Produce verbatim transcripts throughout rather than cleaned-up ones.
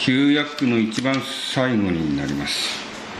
旧約の一番最後になります。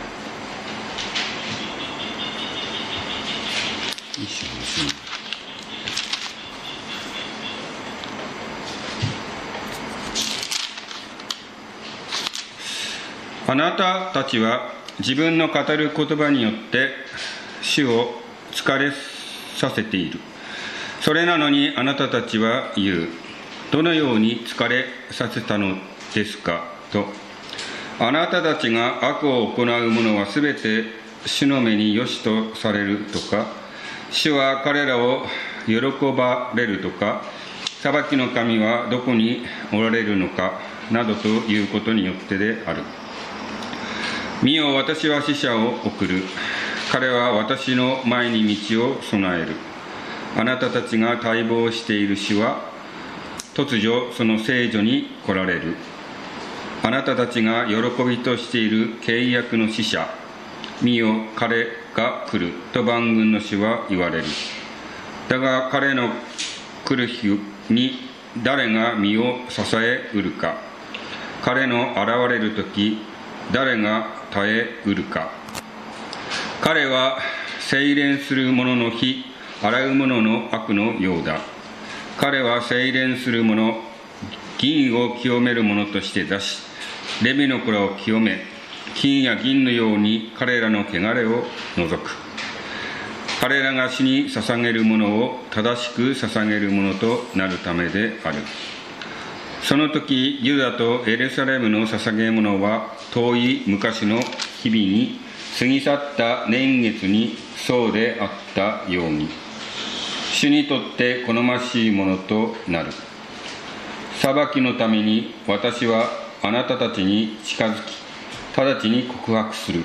あなたたちは自分の語る言葉によって主を疲れさせている。それなのにあなたたちは言う。どのように疲れさせたのですかと。あなたたちが悪を行う者はすべて主の目に良しとされるとか、主は彼らを喜ばれるとか、裁きの神はどこにおられるのかなどということによってである。見よ、私は使者を送る。彼は私の前に道を備える。あなたたちが待望している主は突如その聖所に来られる。あなたたちが喜びとしている契約の使者、見よ、彼が来ると万軍の主は言われる。だが彼の来る日に誰が身を支えうるか。彼の現れる時、誰が耐えうるか。彼は精錬する者の火、洗う者の悪のようだ。彼は精錬する者、銀を清める者として出し、レビの子らを清め、金や銀のように彼らの汚れを除く。彼らが主に捧げるものを正しく捧げるものとなるためである。その時、ユダとエルサレムの捧げ物は遠い昔の日々に過ぎ去った年月にそうであったように、主にとって好ましいものとなる。裁きのために私はあなたたちに近づき、直ちに告白する。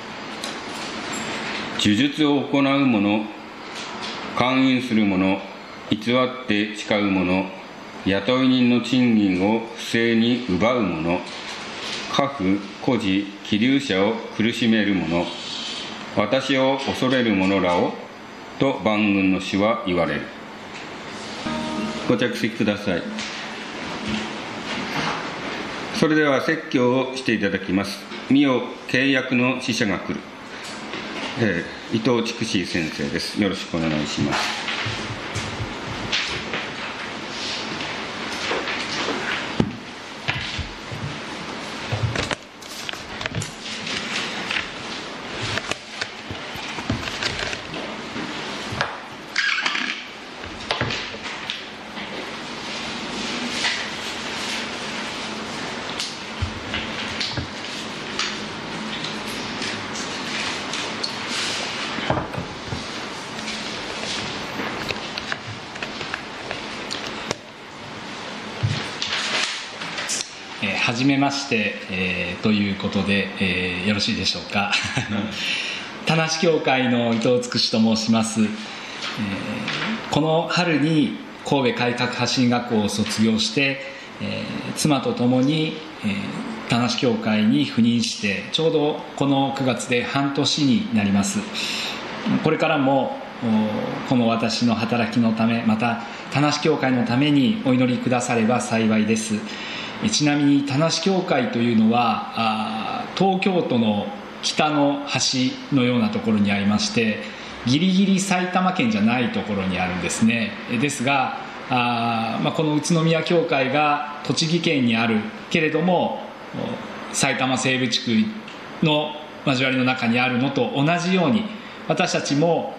呪術を行う者、勧誘する者、偽って誓う者、雇い人の賃金を不正に奪う者、家父、孤児、寄留者を苦しめる者、私を恐れる者らを、と万軍の主は言われる。ご着席ください。それでは説教をしていただきます。見よ、契約の使者が来る。えー、伊藤筑紫先生です。よろしくお願いします。 はじめまして、えー、ということで、えー、よろしいでしょうか。田無教会の伊藤筑紫と申します。えー、この春に神戸改革派進学校を卒業して、えー、妻と共に、えー、田無教会に赴任してちょうどこのくがつで半年になります。これからもこの私の働きのため、また田無教会のためにお祈りくだされば幸いです。ちなみに田無教会というのはあ東京都の北の端のようなところにありまして、ギリギリ埼玉県じゃないところにあるんですね。ですがあ、まあ、この宇都宮教会が栃木県にあるけれども埼玉西部地区の交わりの中にあるのと同じように、私たちも、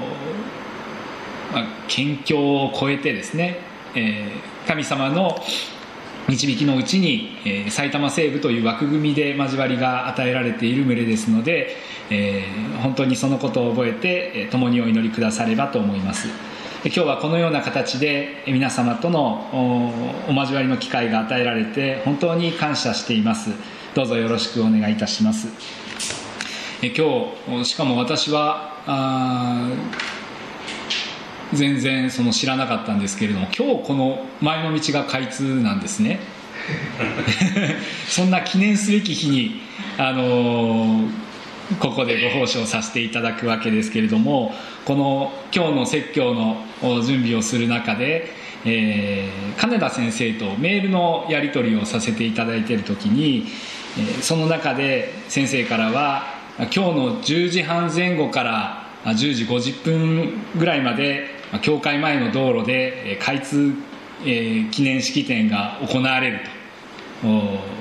まあ、県境を越えてですね、えー、神様の導きのうちに、えー、埼玉西部という枠組みで交わりが与えられている群れですので、えー、本当にそのことを覚えて、えー、共にお祈りくださればと思います。今日はこのような形で皆様との お, お交わりの機会が与えられて本当に感謝しています。どうぞよろしくお願いいたします。え今日しかも私はあ全然その知らなかったんですけれども、今日この前の道が開通なんですね。そんな記念すべき日に、あのー、ここでご奉仕をさせていただくわけですけれども、この今日の説教の準備をする中で、 えー、金田先生とメールのやり取りをさせていただいている時に、えー、その中で先生からは今日のじゅうじはんぜん後からじゅうじごじゅっぷんぐらいまで教会前の道路で開通、えー、記念式典が行われると。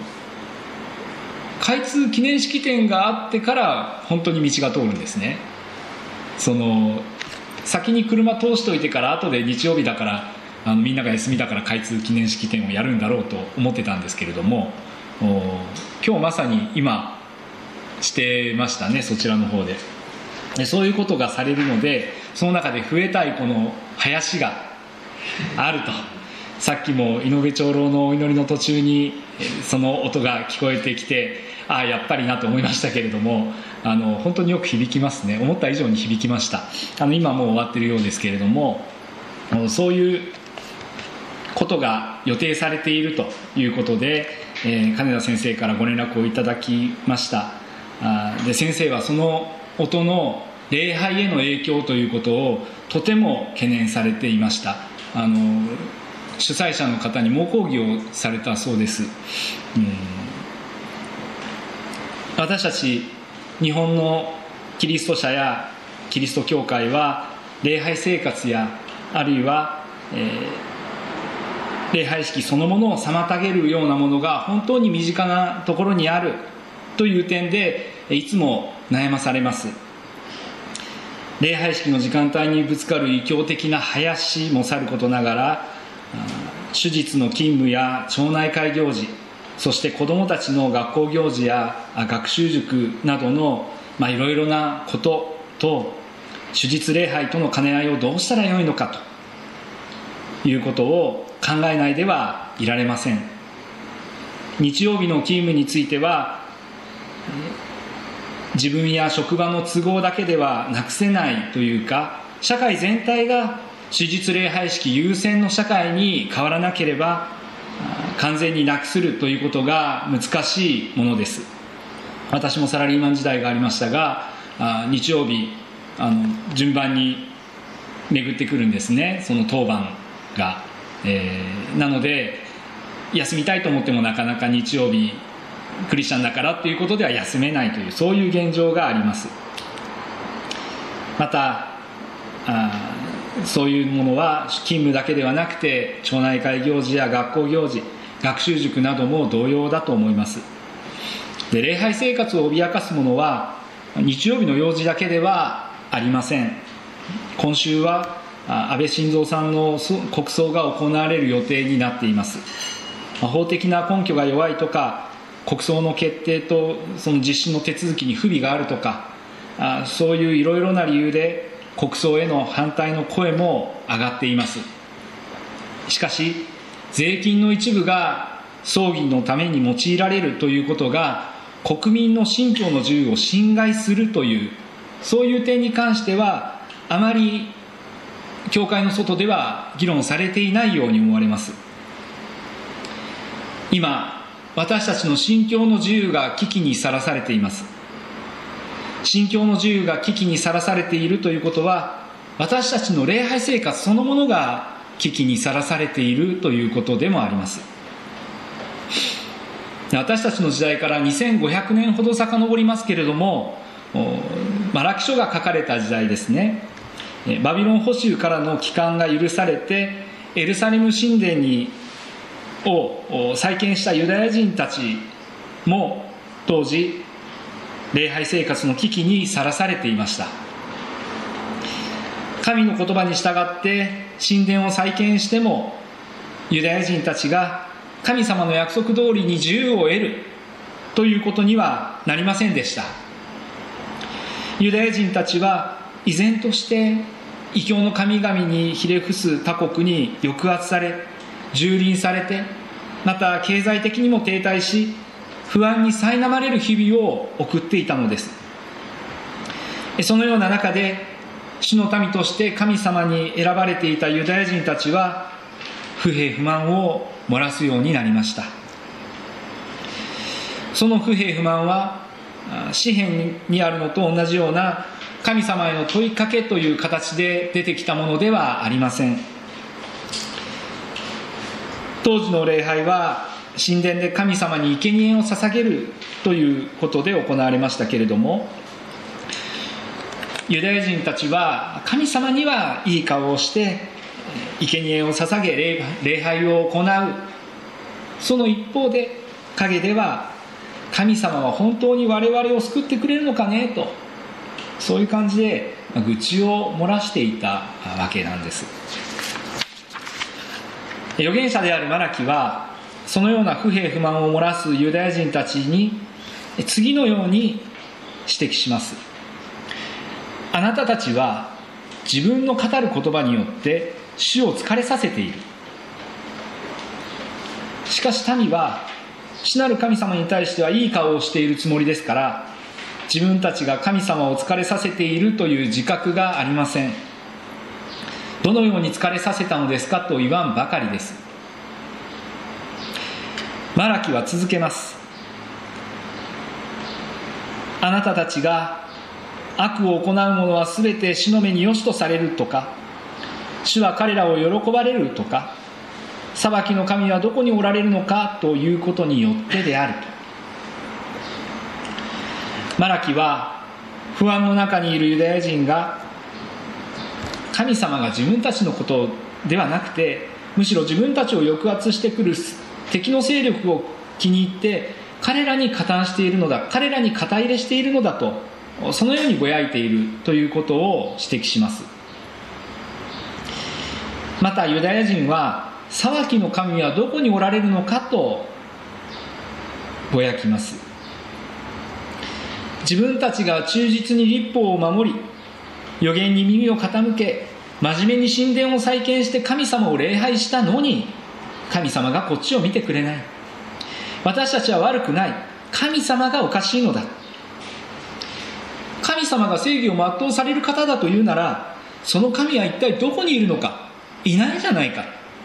開通記念式典があってから本当に道が通るんですね。その先に車通しておいてから後で日曜日だからあのみんなが休みだから開通記念式典をやるんだろうと思ってたんですけれども、今日まさに今してましたね、そちらの方で。でそういうことがされるので、その中で増えたいこの林があると。さっきも井上長老のお祈りの途中にその音が聞こえてきて、ああやっぱりなと思いましたけれども、あの本当によく響きますね。思った以上に響きました。あの今もう終わっているようですけれども、そういうことが予定されているということで、えー、金田先生からご連絡をいただきました。あで先生はその音の礼拝への影響ということをとても懸念されていました。あの主催者の方に猛抗議をされたそうです。うん、私たち日本のキリスト者やキリスト教会は礼拝生活やあるいは、えー、礼拝式そのものを妨げるようなものが本当に身近なところにあるという点でいつも悩まされます。礼拝式の時間帯にぶつかる異教的な林もさることながら、手術の勤務や町内会行事、そして子どもたちの学校行事や学習塾などのいろいろなことと手術礼拝との兼ね合いをどうしたらよいのかということを考えないではいられません。日曜日の勤務については自分や職場の都合だけではなくせないというか、社会全体が手術礼拝式優先の社会に変わらなければ完全になくするということが難しいものです。私もサラリーマン時代がありましたが、日曜日あの順番に巡ってくるんですね、その当番が、えー、なので休みたいと思ってもなかなか日曜日クリスチャンだからということでは休めないという、そういう現状があります。またあそういうものは勤務だけではなくて町内会行事や学校行事、学習塾なども同様だと思います。で礼拝生活を脅かすものは日曜日の用事だけではありません。今週は安倍晋三さんの国葬が行われる予定になっています。法的な根拠が弱いとか、国葬の決定とその実施の手続きに不備があるとか、そういういろいろな理由で国葬への反対の声も上がっています。しかし税金の一部が葬儀のために用いられるということが国民の信教の自由を侵害するという、そういう点に関してはあまり教会の外では議論されていないように思われます。今私たちの信教の自由が危機にさらされています。信教の自由が危機にさらされているということは、私たちの礼拝生活そのものが危機にさらされているということでもあります。私たちの時代からにせんごひゃくねんほど遡りますけれども、マラキ書が書かれた時代ですね。バビロン捕囚からの帰還が許されて、エルサレム神殿にを再建したユダヤ人たちも当時礼拝生活の危機にさらされていました。神の言葉に従って神殿を再建しても、ユダヤ人たちが神様の約束通りに自由を得るということにはなりませんでした。ユダヤ人たちは依然として異教の神々にひれ伏す他国に抑圧され、蹂躙されて、また経済的にも停滞し、不安に苛まれる日々を送っていたのです。そのような中で主の民として神様に選ばれていたユダヤ人たちは不平不満を漏らすようになりました。その不平不満は詩篇にあるのと同じような神様への問いかけという形で出てきたものではありません。 当時の礼拝は神殿で神様に生贄を捧げるということで行われましたけれども、ユダヤ人たちは神様にはいい顔をして生贄を捧げ礼拝を行う。その一方で陰では、神様は本当に我々を救ってくれるのかねと、そういう感じで愚痴を漏らしていたわけなんです。預言者であるマラキはそのような不平不満を漏らすユダヤ人たちに次のように指摘します。あなたたちは自分の語る言葉によって主を疲れさせている。しかし民は主なる神様に対してはいい顔をしているつもりですから、自分たちが神様を疲れさせているという自覚がありません。どのように疲れさせたのですかと言わんばかりです。マラキは続けます。あなたたちが悪を行う者はすべて主の目に良しとされるとか、主は彼らを喜ばれるとか、裁きの神はどこにおられるのかということによってであると。マラキは不安の中にいるユダヤ人が神様が自分たちのことではなくて、むしろ自分たちを抑圧してくる敵の勢力を気に入って彼らに加担しているのだ、彼らに肩入れしているのだと、そのようにぼやいているということを指摘します。またユダヤ人は裁きの神はどこにおられるのかとぼやきます。自分たちが忠実に律法を守り、預言に耳を傾け、真面目に神殿を再建して神様を礼拝したのに、神様がこっちを見てくれない。私たちは悪くない。神様がおかしいのだ。神様が正義を全うされる方だというなら、その神は一体どこにいるのか。いないじゃないか。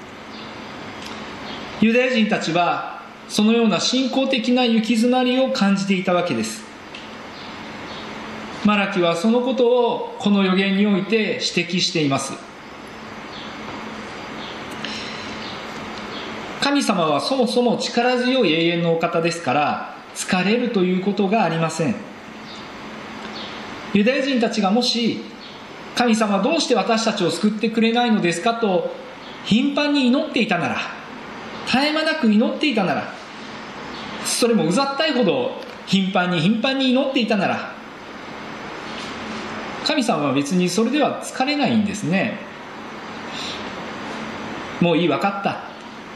ユダヤ人たちはそのような信仰的な行き詰まりを感じていたわけです。マラキはそのことをこの預言において指摘しています。神様はそもそも力強い永遠のお方ですから、疲れるということがありません。ユダヤ人たちがもし、神様どうして私たちを救ってくれないのですかと頻繁に祈っていたなら、絶え間なく祈っていたなら、それもうざったいほど頻繁に頻繁に祈っていたなら、神様は別にそれでは疲れないんですね。もういい、分かった、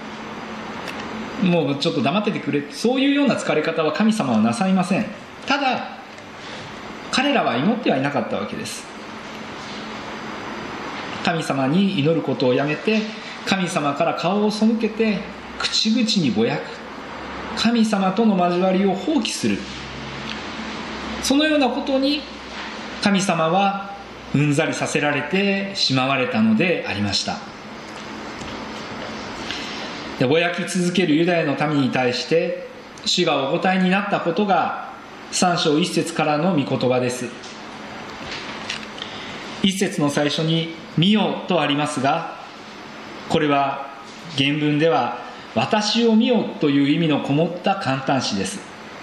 もうちょっと黙っててくれ、そういうような疲れ方は神様はなさいません。ただ彼らは祈ってはいなかったわけです。神様に祈ることをやめて、神様から顔を背けて口々にぼやく、神様との交わりを放棄する、そのようなことに神様はうんざりさせられてしまわれたのでありました。でぼやき続けるユダヤの民に対して主がお答えになったことがさん章いち節からの御言葉です。いち節の最初に見よとありますが、これは原文では私を見よという意味のこもった感嘆詞です。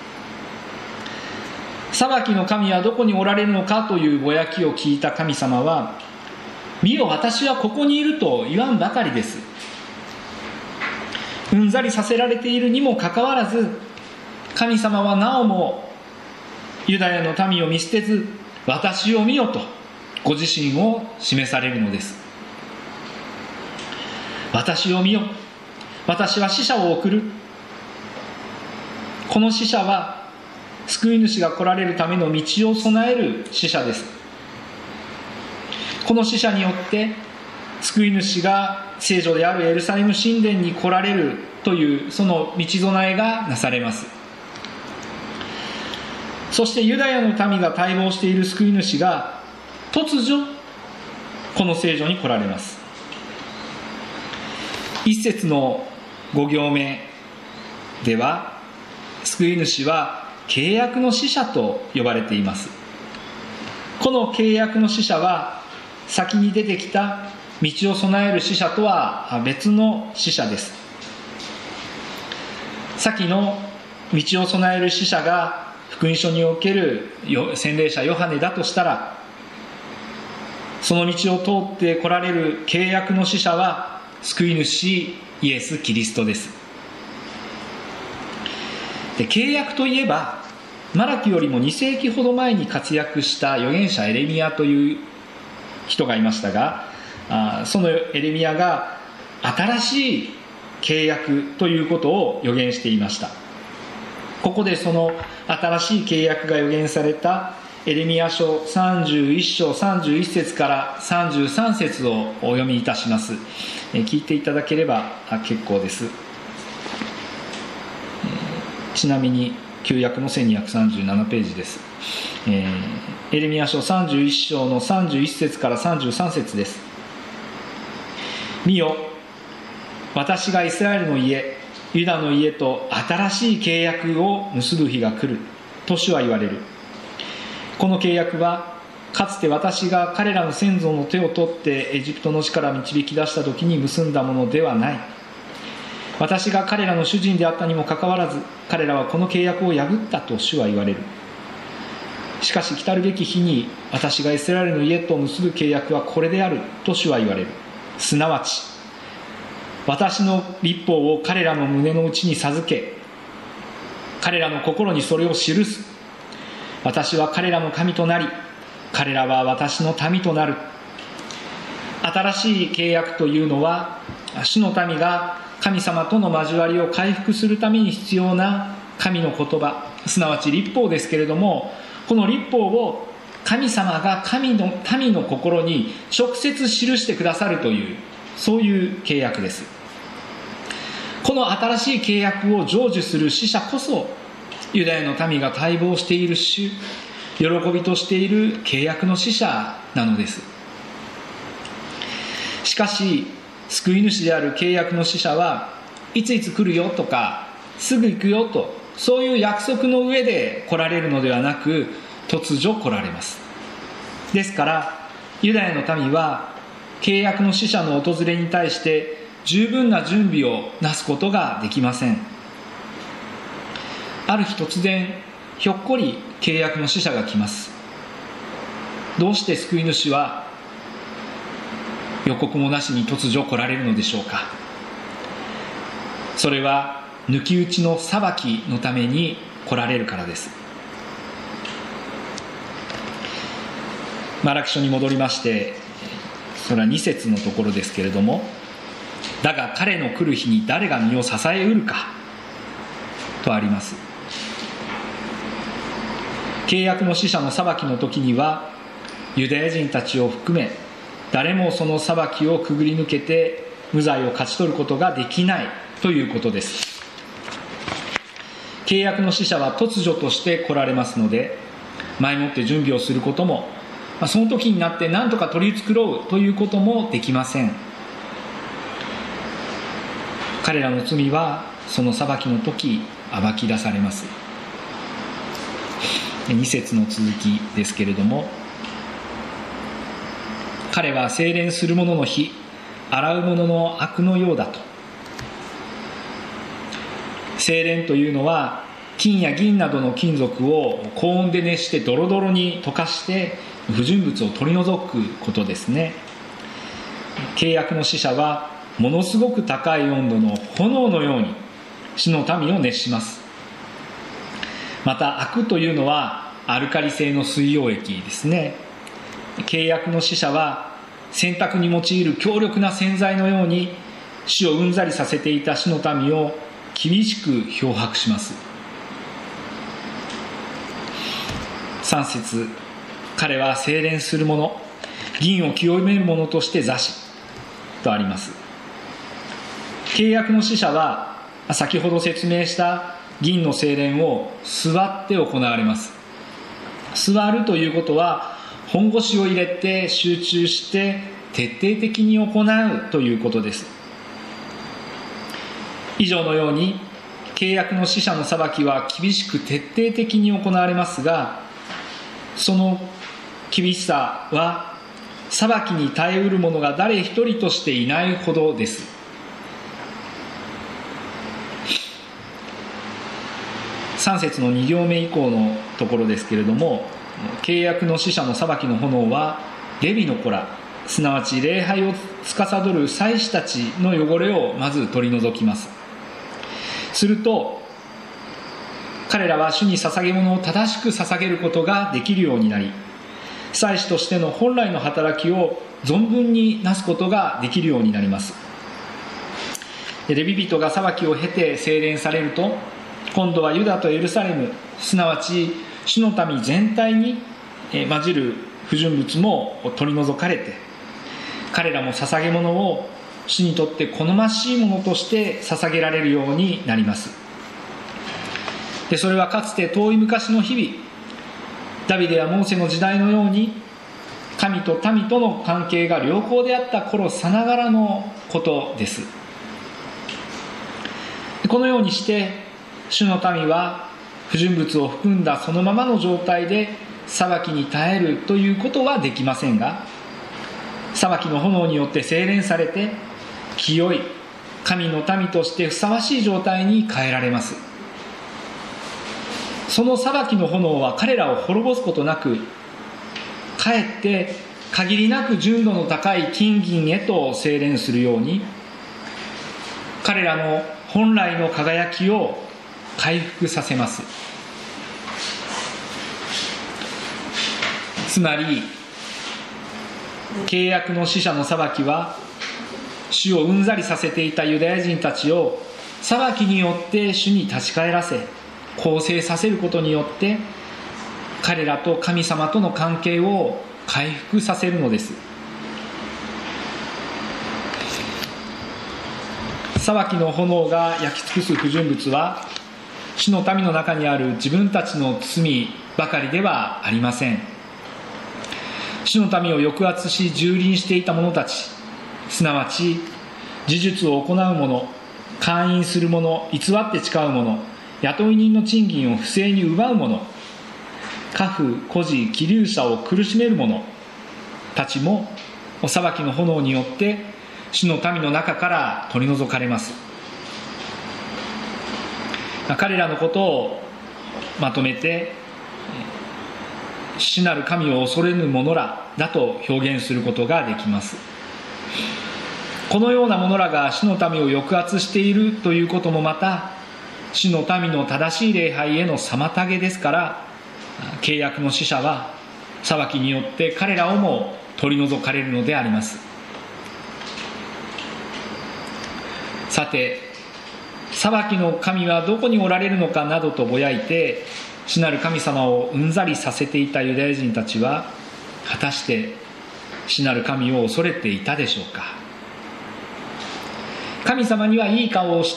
裁きの神はどこにおられるのかというぼやきを聞いた神様は、見よ私はここにいると言わんばかりです。うんざりさせられているにもかかわらず、神様はなおもユダヤの民を見捨てず、私を見よとご自身を示されるのです。私を見よ、私は使者を送る。この使者は救い主が来られるための道を備える使者です。この使者によって救い主が聖女であるエルサレム神殿に来られるというその道備えがなされます。そしてユダヤの民が待望している救い主が突如この聖女に来られます。一節のご行目では、救い主は契約の使者と呼ばれています。この契約の使者は先に出てきた道を備える使者とは別の使者です。 先の道を備える使者が福音書における洗礼者ヨハネだとしたら、その道を通って来られる契約の使者は救い主イエス・キリストです。で、契約といえばマラキよりもに世紀ほど前に活躍した預言者エレミヤという人がいましたが、あそのエレミヤが新しい契約ということを預言していました。ここでその新しい契約が預言されたエレミヤ書さんじゅういっ章さんじゅういっ節からさんじゅうさん節をお読みいたします。聞いていただければ結構です。ちなみに旧約のせんにひゃくさんじゅうななページです。エレミヤ書さんじゅういっ章のさんじゅういっ節からさんじゅうさん節です。見よ、私がイスラエルの家、ユダの家と新しい契約を結ぶ日が来ると主は言われる。この契約はかつて私が彼らの先祖の手を取ってエジプトの地から導き出した時に結んだものではない。私が彼らの主人であったにもかかわらず、彼らはこの契約を破ったと主は言われる。しかし来たるべき日に私がイスラエルの家と結ぶ契約はこれであると主は言われる。すなわち私の律法を彼らの胸の内に授け、彼らの心にそれを記す。私は彼らの神となり、彼らは私の民となる。新しい契約というのは、主の民が神様との交わりを回復するために必要な神の言葉、すなわち律法ですけれども、この律法を神様が神の民の心に直接記してくださるという、そういう契約です。この新しい契約を成就する使者こそ、ユダヤの民が待望している主、喜びとしている契約の使者なのです。しかし救い主である契約の使者はいついつ来るよとかすぐ行くよと、そういう約束の上で来られるのではなく、突如来られます。ですからユダヤの民は契約の使者の訪れに対して十分な準備をなすことができません。ある日突然ひょっこり契約の使者が来ます。どうして救い主は予告もなしに突如来られるのでしょうか。それは抜き打ちの裁きのために来られるからです。マラキ書に戻りまして、それはに節のところですけれども、だが彼の来る日に誰が身を支えうるかとあります。契約の使者の裁きの時にはユダヤ人たちを含め誰もその裁きをくぐり抜けて無罪を勝ち取ることができないということです。契約の使者は突如として来られますので、前もって準備をすることも、その時になって何とか取り繕うということもできません。彼らの罪はその裁きの時暴き出されます。に節の続きですけれども、彼は精錬する者の火、洗う者の悪のようだと。精錬というのは金や銀などの金属を高温で熱してドロドロに溶かして不純物を取り除くことですね。契約の使者はものすごく高い温度の炎のように主の民を熱します。また悪というのはアルカリ性の水溶液ですね。契約の使者は洗濯に用いる強力な洗剤のように死をうんざりさせていた主の民を厳しく漂白します。さん節、彼は精錬する者、銀を清める者として座しとあります。契約の使者は先ほど説明した銀の精錬を座って行われます。座るということは本腰を入れて集中して徹底的に行うということです。以上のように契約の使者の裁きは厳しく徹底的に行われますが、その厳しさは裁きに耐えうる者が誰一人としていないほどです。 さん節のに行目以降のところですけれども、契約の使者の裁きの炎はレビの子ら、すなわち礼拝を司る祭司たちの汚れをまず取り除きます。すると彼らは主に捧げ物を正しく捧げることができるようになり、祭司としての本来の働きを存分になすことができるようになります。レビ人が裁きを経て聖霊されると、今度はユダとエルサレム、すなわち主の民全体に混じる不純物も取り除かれて、彼らも捧げ物を主にとって好ましいものとして捧げられるようになります。でそれはかつて遠い昔の日々、ダビデやモーセの時代のように神と民との関係が良好であった頃さながらのことです。このようにして主の民は不純物を含んだそのままの状態で裁きに耐えるということはできませんが、裁きの炎によって精錬されて清い神の民としてふさわしい状態に変えられます。その裁きの炎は彼らを滅ぼすことなく、かえって限りなく純度の高い金銀へと精錬するように、彼らの本来の輝きを回復させます。つまり契約の使者の裁きは、主をうんざりさせていたユダヤ人たちを裁きによって主に立ち返らせ更生させることによって、彼らと神様との関係を回復させるのです。裁きの炎が焼き尽くす不純物は、主の民の中にある自分たちの罪ばかりではありません。主の民を抑圧し蹂躙していた者たち、すなわち事術を行う者、勧誘する者、偽って誓う者、雇い人の賃金を不正に奪う者、家父、孤児、寄留者を苦しめる者たちもお裁きの炎によって主の民の中から取り除かれます。彼らのことをまとめて、主なる神を恐れぬ者らだと表現することができます。このような者らが主の民を抑圧しているということもまた、主の民の正しい礼拝への妨げですから、契約の使者は裁きによって彼らをも取り除かれるのであります。さて、裁きの神はどこにおられるのかなどとぼやいて主なる神様をうんざりさせていたユダヤ人たちは、果たして主なる神を恐れていたでしょうか。神様にはいい顔をして、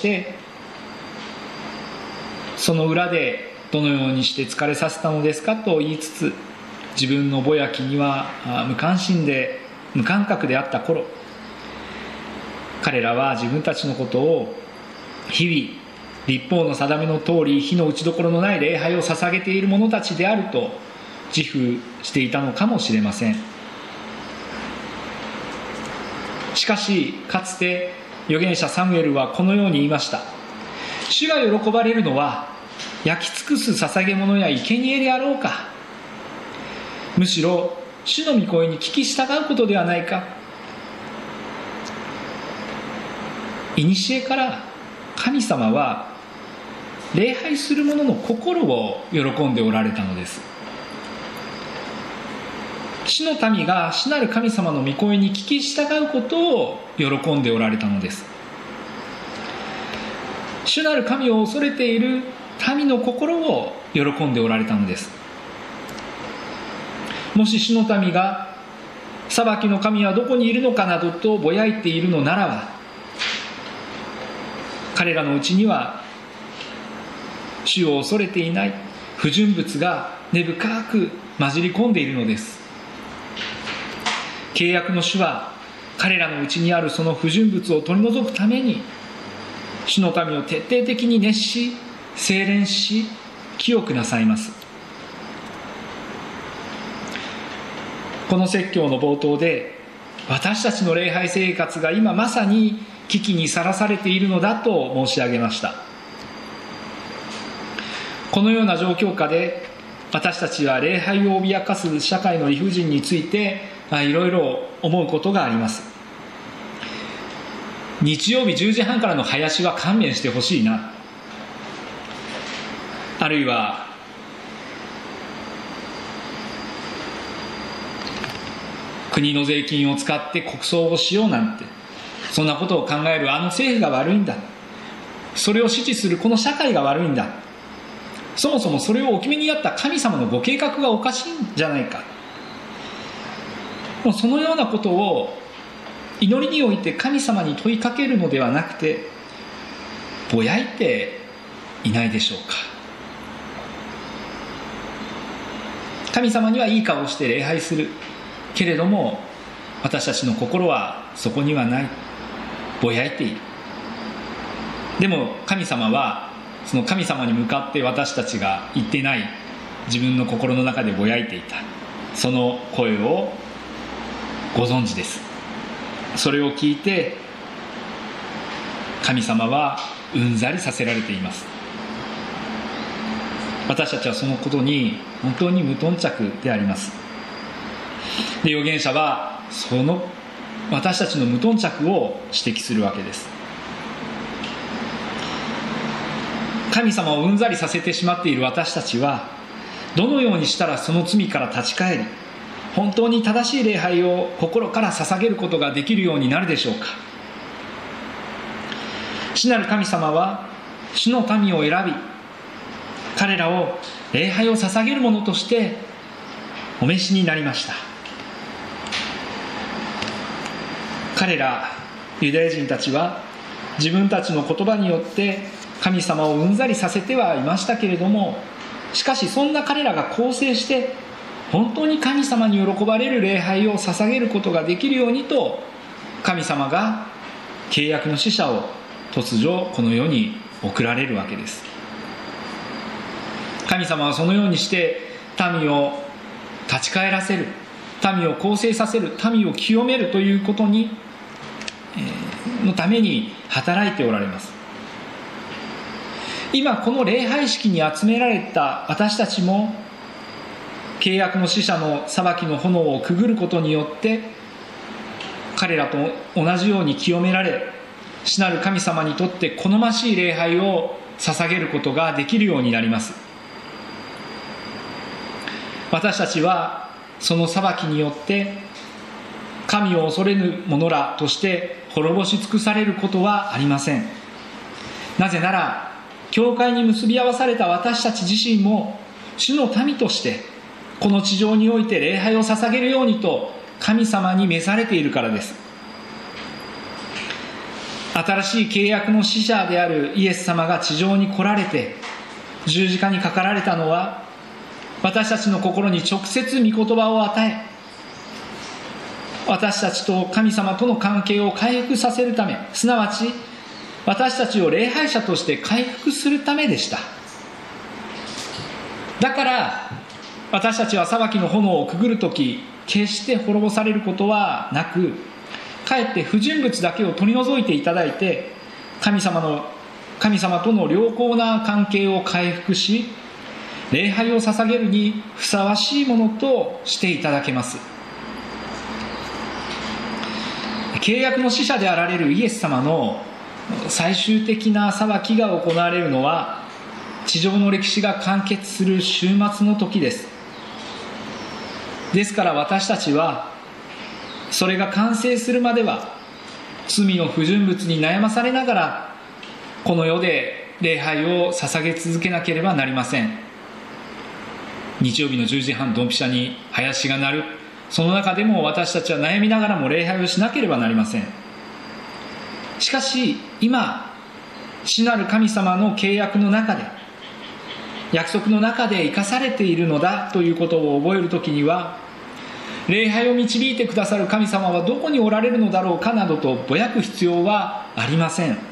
その裏でどのようにして疲れさせたのですかと言いつつ、自分のぼやきには無関心で無感覚であった頃、彼らは自分たちのことを日々律法の定めの通り火の打ちどころのない礼拝を捧げている者たちであると自負していたのかもしれません。しかしかつて預言者サムエルはこのように言いました。主が喜ばれるのは焼き尽くす捧げ物や生贄であろうか。むしろ主の御声に聞き従うことではないか。いにしえから神様は礼拝する者の心を喜んでおられたのです。主の民が主なる神様の御声に聞き従うことを喜んでおられたのです。主なる神を恐れている民の心を喜んでおられたのです。もし主の民が裁きの神はどこにいるのかなどとぼやいているのならば、彼らのうちには主を恐れていない不純物が根深く混じり込んでいるのです。契約の主は彼らのうちにあるその不純物を取り除くために、主の民を徹底的に熱し精錬し清くなさいます。この説教の冒頭で、私たちの礼拝生活が今まさに危機にさらされているのだと申し上げました。 このような状況下で私たちは礼拝を脅かす社会の理不尽についていろいろ思うことがあります。日曜日じゅうじはんからの林は勘弁してほしいな、あるいは国の税金を使って国葬をしようなんて、そんなことを考えるあの政府が悪いんだ、それを支持するこの社会が悪いんだ、そもそもそれをお決めになった神様のご計画がおかしいんじゃないか、もうそのようなことを祈りにおいて神様に問いかけるのではなくて、ぼやいていないでしょうか。神様にはいい顔をして礼拝するけれども、私たちの心はそこにはない、ぼやいている。でも神様はその神様に向かって私たちが言ってない自分の心の中でぼやいていたその声をご存知です。それを聞いて神様はうんざりさせられています。私たちはそのことに本当に無頓着であります。で、預言者はその私たちの無頓着を指摘するわけです。神様をうんざりさせてしまっている私たちはどのようにしたらその罪から立ち返り、本当に正しい礼拝を心から捧げることができるようになるでしょうか。主なる神様は主の民を選び、彼らを礼拝を捧げるものとしてお召しになりました。彼らユダヤ人たちは自分たちの言葉によって神様をうんざりさせてはいましたけれども、しかしそんな彼らが更生して本当に神様に喜ばれる礼拝を捧げることができるようにと、神様が契約の使者を突如この世に送られるわけです。神様はそのようにして民を立ち返らせる、民を更生させる、民を清めるということに、えー、のために働いておられます。今この礼拝式に集められた私たちも契約の使者の裁きの炎をくぐることによって彼らと同じように清められ、主なる神様にとって好ましい礼拝を捧げることができるようになります。私たちはその裁きによって神を恐れぬ者らとして滅ぼし尽くされることはありません。なぜなら教会に結び合わされた私たち自身も主の民としてこの地上において礼拝を捧げるようにと神様に召されているからです。新しい契約の使者であるイエス様が地上に来られて十字架にかかられたのは、私たちの心に直接御言葉を与え、私たちと神様との関係を回復させるため、すなわち私たちを礼拝者として回復するためでした。だから私たちは裁きの炎をくぐるとき決して滅ぼされることはなく、かえって不純物だけを取り除いていただいて神様の神様との良好な関係を回復し、礼拝を捧げるにふさわしいものとしていただけます。契約の使者であられるイエス様の最終的な裁きが行われるのは地上の歴史が完結する終末の時です。ですから私たちはそれが完成するまでは罪の不純物に悩まされながらこの世で礼拝を捧げ続けなければなりません。日曜日のじゅうじはんドンピシャに林が鳴る、その中でも私たちは悩みながらも礼拝をしなければなりません。しかし今主なる神様の契約の中で、約束の中で生かされているのだということを覚えるときには、礼拝を導いてくださる神様はどこにおられるのだろうかなどとぼやく必要はありません。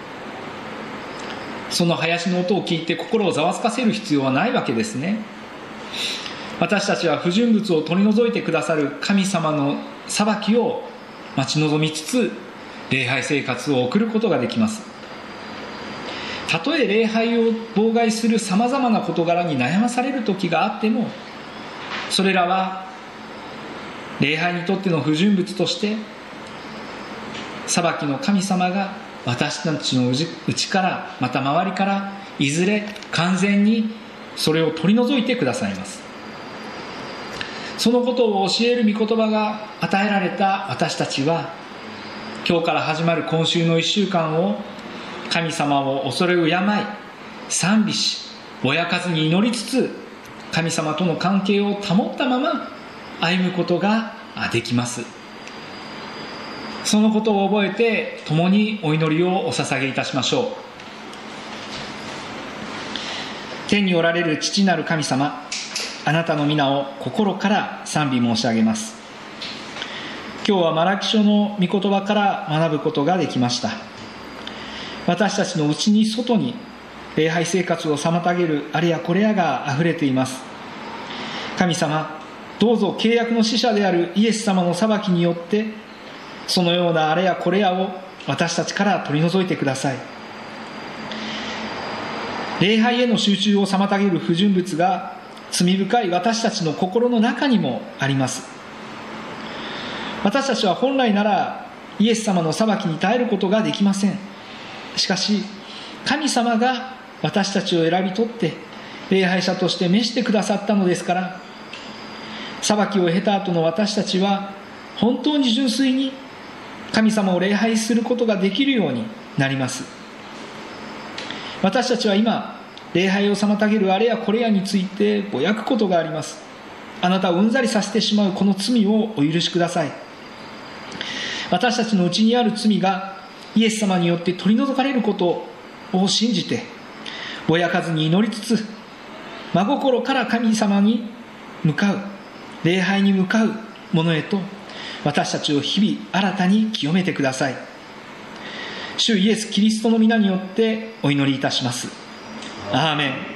その林の音を聞いて心をざわつかせる必要はないわけですね。私たちは不純物を取り除いてくださる神様の裁きを待ち望みつつ礼拝生活を送ることができます。 たとえ礼拝を妨害するさまざまな事柄に悩まされる時があっても、それらは礼拝にとっての不純物として裁きの神様が私たちの内からまた周りからいずれ完全にそれを取り除いてくださいます。そのことを教える御言葉が与えられた私たちは、今日から始まる今週のいっしゅうかんを神様を恐れ敬い賛美し、ぼやかずに祈りつつ神様との関係を保ったまま歩むことができます。そのことを覚えて共にお祈りをお捧げいたしましょう。天におられる父なる神様、あなたの皆を心から賛美申し上げます。今日はマラキ書の御言葉から学ぶことができました。私たちの内に外に礼拝生活を妨げるあれやこれやがあふれています。神様、どうぞ契約の使者であるイエス様の裁きによってそのようなあれやこれやを私たちから取り除いてください。礼拝への集中を妨げる不純物が罪深い私たちの心の中にもあります。私たちは本来ならイエス様の裁きに耐えることができません。しかし神様が私たちを選び取って礼拝者として召してくださったのですから、裁きを経た後の私たちは本当に純粋に神様を礼拝することができるようになります。私たちは今礼拝を妨げるあれやこれやについてぼやくことがあります。あなたをうんざりさせてしまうこの罪をお許しください。私たちのうちにある罪がイエス様によって取り除かれることを信じて、ぼやかずに祈りつつ真心から神様に向かう、礼拝に向かうものへと私たちを日々新たに清めてください。主イエス・キリストの皆によってお祈りいたします。アーメン。